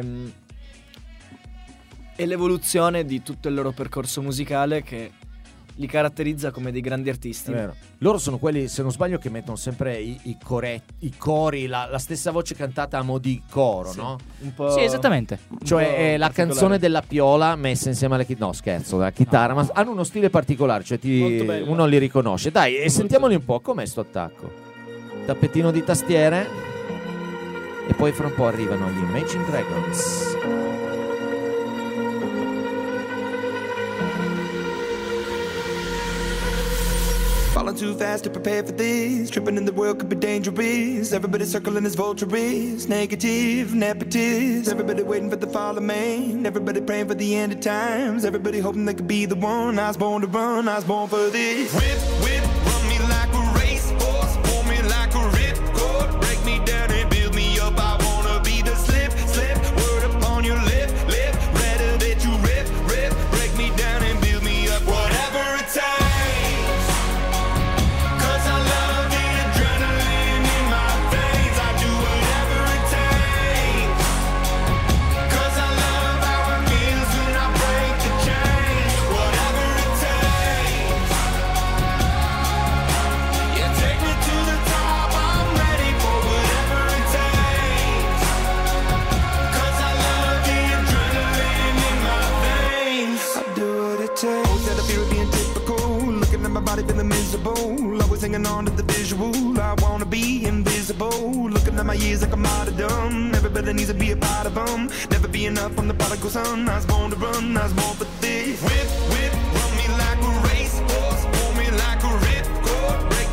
è l'evoluzione di tutto il loro percorso musicale che li caratterizza come dei grandi artisti. È vero. Loro sono quelli, se non sbaglio, che mettono sempre i cori, la stessa voce cantata a mo' di coro, sì, no? Un po'. Sì, esattamente. Cioè è la canzone della Piola messa insieme alla chitarra. No, scherzo, la chitarra, ma hanno uno stile particolare, cioè uno li riconosce. Dai, e sentiamoli un po', com'è sto attacco? Tappetino di tastiere e poi fra un po' arrivano gli Imagine Dragons. Falling too fast to prepare for this. Tripping in the world could be dangerous. Everybody circling as vultures. Negative, nepotist. Everybody waiting for the fall of man. Everybody praying for the end of times. Everybody hoping they could be the one. I was born to run, I was born for this. Whip, whip, run me like a racehorse. Pull me like a ripcord. Break me down and build me up. I wanna be the slip, slip. Word upon your lip, lip. Rather that you rip, rip. Break me down and build me up. Whatever it takes. Feeling miserable, always hanging on to the visual. I wanna be invisible, looking at my years like I'm martyrdom. Everybody needs to be a part of them. Never be enough from the prodigal son. I was born to run, I was born for this. Whip, whip, run me like a racehorse. Pull me like a ripcord.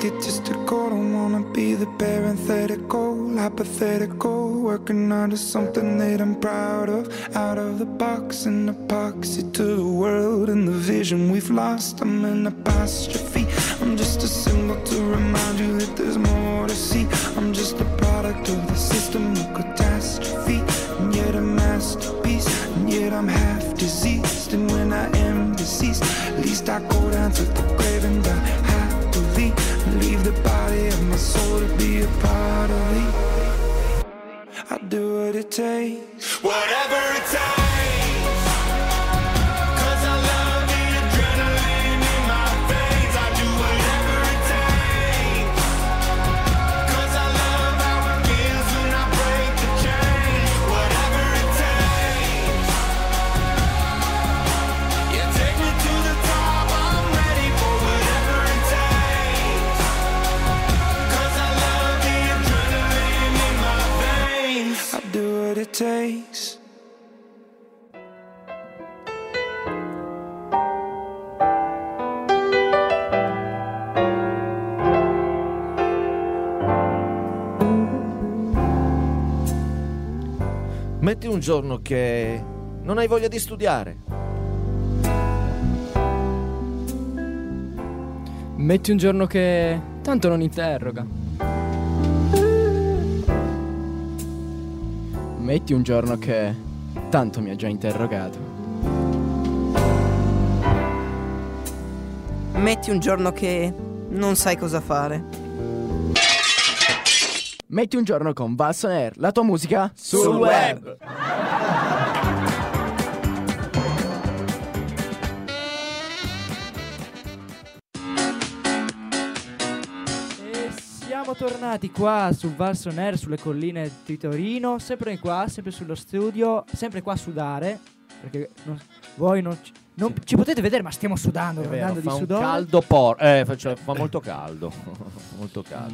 egotistical. Don't wanna be the parenthetical, hypothetical, working under something that I'm proud of. Out of the box, an epoxy to the world and the vision we've lost. I'm an apostrophe. I'm just a symbol to remind you that there's more to see. I'm just a product of the system of catastrophe, and yet a masterpiece, and yet I'm half diseased. And when I am deceased, at least I go down to the grave and die happily, and leave the body of my soul to be a part of me. I do what it takes, whatever it takes. It takes. Metti un giorno che non hai voglia di studiare. Metti un giorno che tanto non interroga. Metti un giorno che tanto mi ha già interrogato. Metti un giorno che non sai cosa fare. Metti un giorno con Valson Air, la tua musica sul web. Siamo tornati qua su Valson Air, sulle colline di Torino, sempre qua, sempre sullo studio, sempre qua a sudare, perché voi non ci potete vedere, ma stiamo sudando, andando di sudore. Fa un caldo fa molto caldo. Molto caldo.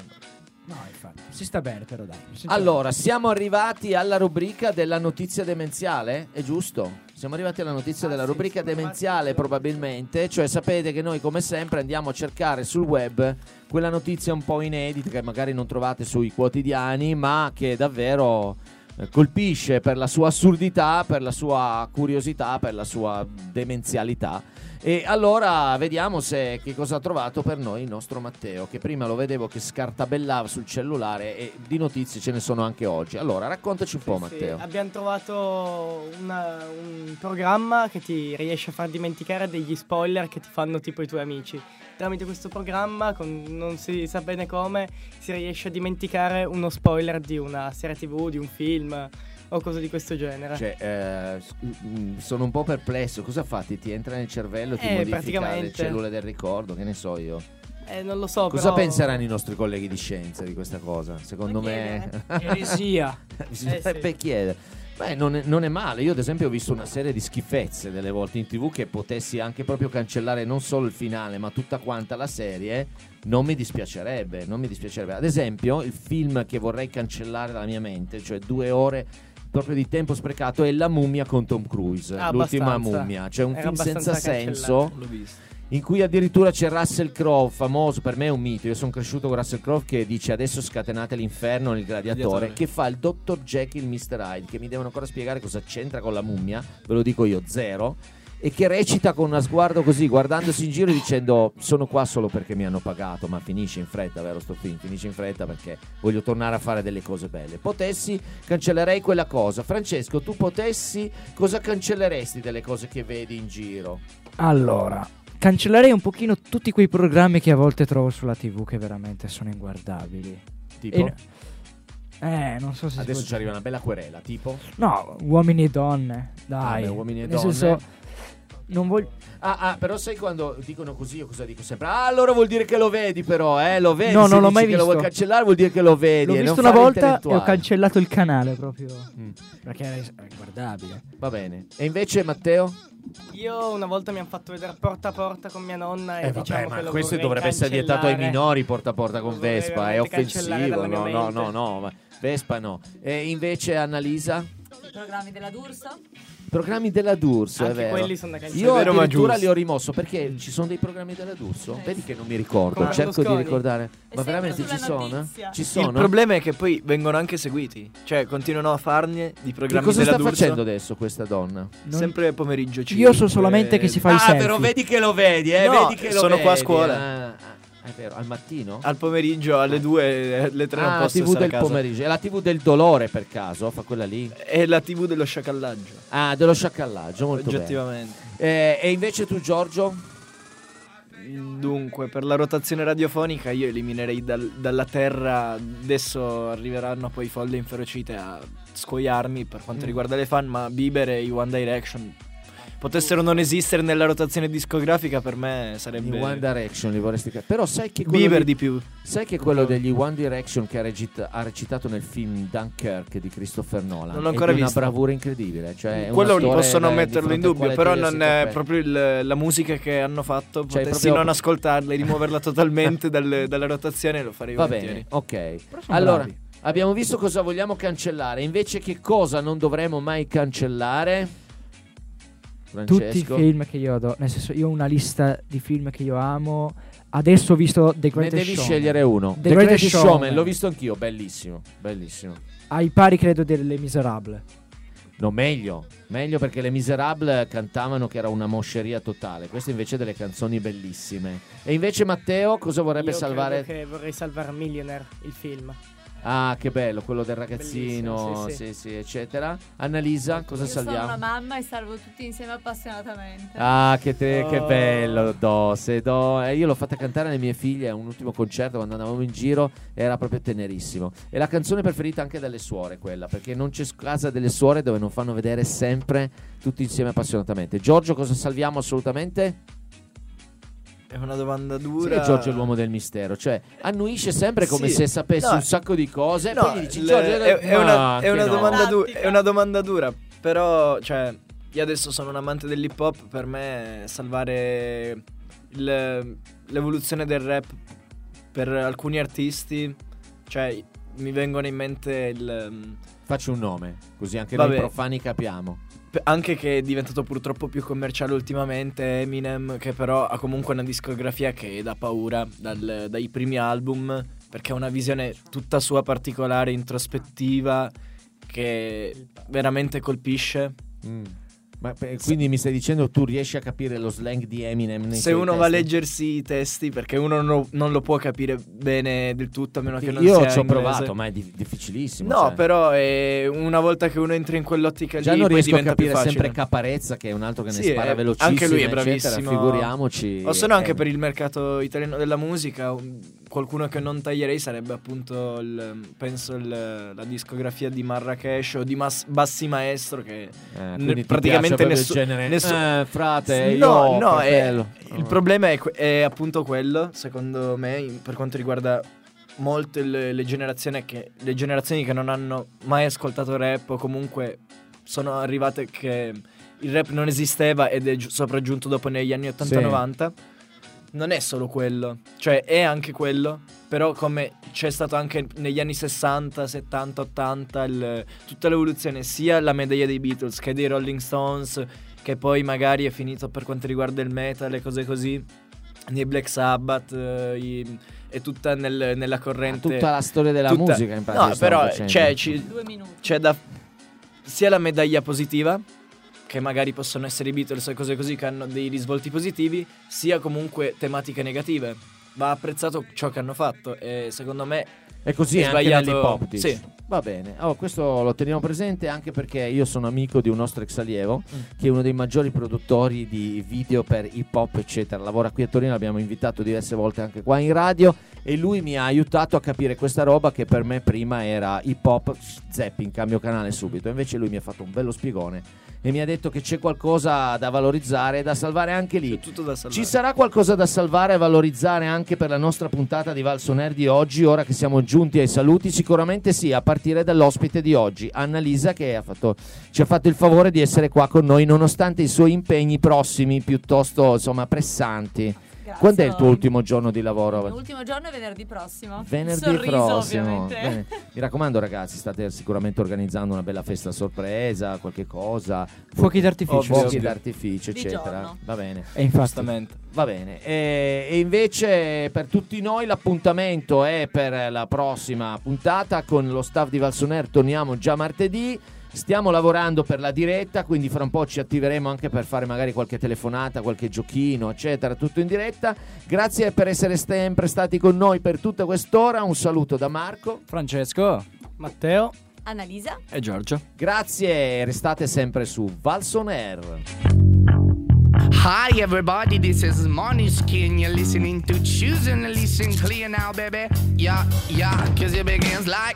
No, infatti, si sta bene però, dai. Allora, siamo arrivati alla rubrica della notizia demenziale, è giusto? Siamo arrivati alla notizia della rubrica demenziale probabilmente, cioè sapete che noi come sempre andiamo a cercare sul web quella notizia un po' inedita che magari non trovate sui quotidiani, ma che davvero colpisce per la sua assurdità, per la sua curiosità, per la sua demenzialità. E allora vediamo che cosa ha trovato per noi il nostro Matteo, che prima lo vedevo che scartabellava sul cellulare, e di notizie ce ne sono anche oggi. Allora raccontaci un po', Matteo. Sì, abbiamo trovato un programma che ti riesce a far dimenticare degli spoiler che ti fanno tipo i tuoi amici. Tramite questo programma, non si sa bene come, si riesce a dimenticare uno spoiler di una serie TV, di un film o cose di questo genere. Cioè, sono un po' perplesso. Cosa fatti? Ti entra nel cervello, ti modifica le cellule del ricordo, che ne so io. Non lo so. Cosa però penseranno i nostri colleghi di scienza di questa cosa? Secondo me eresia. Bisognerebbe chiedere. Beh, non è male. Io ad esempio ho visto una serie di schifezze delle volte in TV, che potessi anche proprio cancellare non solo il finale ma tutta quanta la serie. Non mi dispiacerebbe. Ad esempio il film che vorrei cancellare dalla mia mente, cioè 2 ore proprio di tempo sprecato, è La mummia con Tom Cruise, l'ultima mummia. Cioè un film senza senso, L'ho visto. in cui addirittura c'è Russell Crowe, famoso, per me è un mito, io sono cresciuto con Russell Crowe, che dice adesso scatenate l'inferno nel gladiatore, che fa il Dr. Jekyll Mr. Hyde, che mi devono ancora spiegare cosa c'entra con la mummia, ve lo dico io, zero, e che recita con uno sguardo così, guardandosi in giro dicendo sono qua solo perché mi hanno pagato, ma finisce in fretta, vero sto film? Finisce in fretta perché voglio tornare a fare delle cose belle. Potessi, cancellerei quella cosa. Francesco, tu potessi, cosa cancelleresti delle cose che vedi in giro? Allora, cancellerei un pochino tutti quei programmi che a volte trovo sulla TV che veramente sono inguardabili. Tipo? Non so se adesso ci arriva una bella querela, tipo? No, Uomini e donne, dai. Uomini e nel donne. senso, non voglio. Però sai quando dicono così, io cosa dico sempre? Allora vuol dire che lo vedi, però, lo vedi. No, se non l'ho dici mai che visto. lo vuoi cancellare vuol dire che lo vedi. L'ho visto una volta e ho cancellato il canale proprio. Perché era inguardabile. Va bene. E invece Matteo? Io una volta mi hanno fatto vedere Porta a Porta con mia nonna e diciamo ma che lo questo vorrei dovrebbe essere vietato ai cancellare. minori, Porta a Porta con Lo vorrei Vespa, è veramente cancellare offensivo. dalla mia mente. No, Vespa no. E invece Annalisa? I programmi della D'Urso? Programmi della D'Urso, Anche è vero. quelli sono da cancellare. Io Vero, ma addirittura giusto. li ho rimosso perché ci sono dei programmi della D'Urso. Vedi che non mi ricordo, Come cerco di Berlusconi. ricordare. Ma sempre veramente sulla ci sono? notizia. Ci sono? Il problema è che poi vengono anche seguiti, cioè continuano a farne di Che programmi cosa della sta D'Urso. facendo adesso questa donna? Sempre pomeriggio 5. Io so solamente che si fa i selfie. però vedi che lo vedi, No, vedi che lo sono qua a vedi. scuola. È vero, al mattino? Al pomeriggio alle 2, alle 3 non la posso TV stare a del casa. pomeriggio. È la TV del dolore per caso? Fa quella lì? È la TV dello sciacallaggio. Ah, dello sciacallaggio, molto Oggettivamente. bene. E invece tu, Giorgio? Dunque, per la rotazione radiofonica io eliminerei dalla terra. Adesso arriveranno poi folle inferocite a scoiarmi per quanto riguarda le fan, ma Bieber e i One Direction potessero non esistere nella rotazione discografica, per me sarebbe I One Direction li vorresti però sai che quello Bieber di più. Sai che quello degli One Direction che ha recitato nel film Dunkirk di Christopher Nolan Non l'ho ancora è di una visto. bravura incredibile, cioè è un Quello attore possono di metterlo fronte in al dubbio, quale però tu non riesci è a proprio la musica che hanno fatto. Cioè, Potessi proprio- non ascoltarla e rimuoverla totalmente dalla rotazione, lo farei Va volentieri. bene, ok. sono Allora, bravi. abbiamo visto cosa vogliamo cancellare, invece che cosa non dovremmo mai cancellare? Tutti i Francesco? film che io do, nel senso, io ho una lista di film che io amo. Adesso ho visto The Ne Greatest devi Showman. scegliere uno. The Greatest Showman. L'ho visto anch'io, bellissimo, bellissimo. Ai pari credo delle Miserable. No, meglio perché le Miserable cantavano che era una mosceria totale. Queste invece delle canzoni bellissime. E invece Matteo cosa vorrebbe Io salvare? credo che vorrei salvare Millionaire, il film. Ah, che bello, quello del ragazzino, Bellissimo, sì, eccetera. Annalisa, cosa Io sono salviamo? una mamma e salvo tutti insieme appassionatamente. Ah, che Oh. bello, io l'ho fatta cantare alle mie figlie a un ultimo concerto quando andavamo in giro, era proprio tenerissimo. E la canzone preferita anche dalle suore quella, perché non c'è casa delle suore dove non fanno vedere sempre tutti insieme appassionatamente. Giorgio, cosa salviamo assolutamente? È una domanda Sì, dura. che Giorgio è l'uomo del mistero, cioè annuisce sempre come Sì. se sapesse No, un sacco di cose, no, poi gli dici Giorgio, è una anche no. domanda è una domanda dura, però cioè io adesso sono un amante dell'hip hop, per me salvare l'evoluzione del rap per alcuni artisti, cioè mi vengono in mente Faccio un nome, così anche Vabbè. noi profani capiamo. anche che è diventato purtroppo più commerciale ultimamente, Eminem, che però ha comunque una discografia che dà paura dai primi album, perché ha una visione tutta sua particolare, introspettiva, che veramente colpisce. Ma quindi mi stai dicendo tu riesci a capire lo slang di Eminem nei Se suoi uno va a testi? leggersi i testi, perché uno non lo può capire bene del tutto, a meno che non Io sia ci ho inglese. provato, ma è difficilissimo. No, cioè. però una volta che uno entra in quell'ottica Già lì, non poi riesco a diventa più capire facile. sempre Caparezza, che è un altro che ne Sì, spara velocissimo. anche lui è eccetera, bravissimo. figuriamoci. O se no anche per il mercato italiano della musica, qualcuno che non taglierei sarebbe appunto penso la discografia di Marrakesh o di Bassi Maestro, che quindi ti praticamente piace proprio il genere, frate, no, io, no, fratello. il problema è appunto quello, secondo me, per quanto riguarda molte le generazioni che non hanno mai ascoltato rap, o comunque sono arrivate che il rap non esisteva ed è sopraggiunto dopo negli anni 80-90. Non è solo quello, cioè è anche quello, però come c'è stato anche negli anni 60, 70, 80 tutta l'evoluzione, sia la medaglia dei Beatles che dei Rolling Stones, che poi magari è finito per quanto riguarda il metal e cose così, nei Black Sabbath, è tutta nella corrente, tutta la storia della musica in pratica. no, però c'è sia la medaglia positiva, che magari possono essere i Beatles e cose così che hanno dei risvolti positivi, sia comunque tematiche negative. Va apprezzato ciò che hanno fatto, e secondo me è così è anche sbagliato. nell'hip hop, dici? Sì. Va bene, questo lo teniamo presente, anche perché io sono amico di un nostro ex allievo che è uno dei maggiori produttori di video per hip hop eccetera, lavora qui a Torino, l'abbiamo invitato diverse volte anche qua in radio, e lui mi ha aiutato a capire questa roba che per me prima era hip hop, zapping, cambio canale subito. Invece lui mi ha fatto un bello spiegone e mi ha detto che c'è qualcosa da valorizzare e da salvare anche lì. Tutto da salvare. Ci sarà qualcosa da salvare e valorizzare anche per la nostra puntata di Valso Nerd di oggi, ora che siamo giunti ai saluti? Sicuramente sì, a partire dall'ospite di oggi, Annalisa, che ci ha fatto il favore di essere qua con noi nonostante i suoi impegni prossimi piuttosto pressanti. Grazie Quando è a il tuo voi. ultimo giorno di lavoro? L'ultimo giorno è venerdì prossimo. Venerdì Sorriso, prossimo. ovviamente. Bene. Mi raccomando, ragazzi, state sicuramente organizzando una bella festa sorpresa, qualche cosa. Fuochi d'artificio. Fuochi Ovvio. d'artificio, Di eccetera. giorno. Va bene. E infatti. Giustamente. Va bene. E invece per tutti noi l'appuntamento è per la prossima puntata con lo staff di Valsonair. Torniamo già martedì. Stiamo lavorando per la diretta, quindi fra un po' ci attiveremo anche per fare magari qualche telefonata, qualche giochino, eccetera, tutto in diretta. Grazie per essere sempre stati con noi per tutta quest'ora. Un saluto da Marco, Francesco, Matteo, Annalisa. E Giorgio. grazie, restate sempre su Valsonair. Hi everybody, this is Måneskin. You're listening to Choosing to Listen Clear now, baby. Yeah, cause it begins like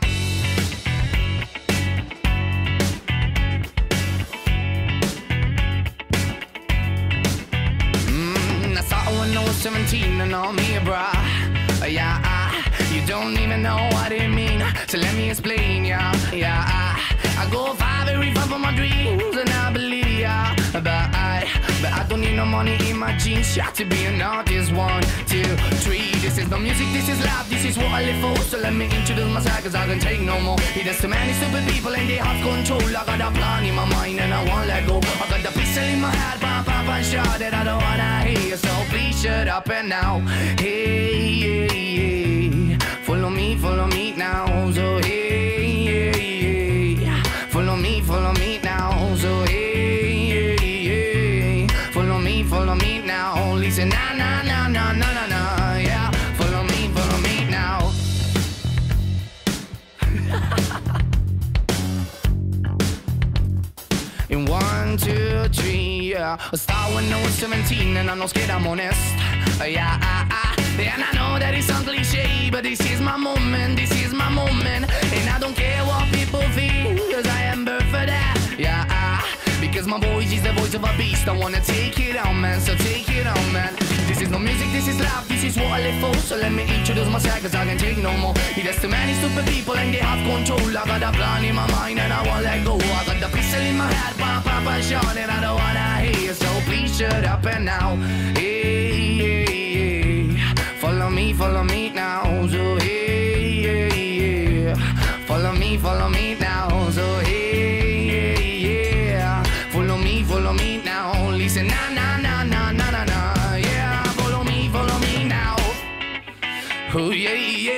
I saw her when I was 17 and all me, bruh. You don't even know what it mean. So let me explain, yeah. I go very far from my dreams and I believe, yeah. But I don't need no money in my jeans. Yeah, to be an artist, 1, 2, 3. This is no music, this is life, this is what I live for. So let me introduce myself, cause I can take no more. There's too many stupid people and they have control. I got a plan in my mind and I won't let go. I got the pistol in my head, pop, shot that I don't wanna hear. So please shut up and now. Hey, follow me now. So hey, follow me now. So hey, follow me now. Listen, na, yeah. Follow me now. In 1, 2, 3, yeah. I started when I was 17 and I'm not scared, I'm honest. And I know that it sounds cliche, but this is my moment, and I don't care what people think, cause I am birthed for that, because my voice is the voice of a beast. I wanna take it on, man, so take it on, man. This is no music, this is life, this is what I live for. So let me introduce myself, cause I can take no more. There's too many stupid people and they have control. I got a plan in my mind and I won't let go. I got the pistol in my head, pop, shot, and I don't wanna hear. So please shut up and now. Hey, follow me now. So hey, follow me now. So hey, follow me now. Listen, na, yeah. Follow me now. Oh yeah.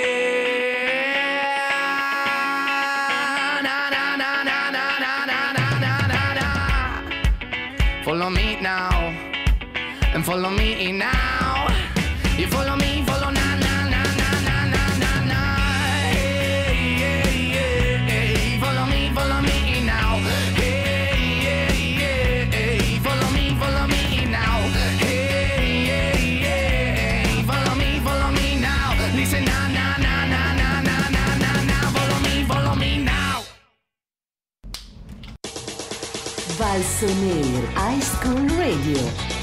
Follow me now, and follow me now. You follow me, follow na. Hey, follow me now. Hey, follow me now. Hey, follow me now. Listen, na. Follow me now. Valsonair High School Radio.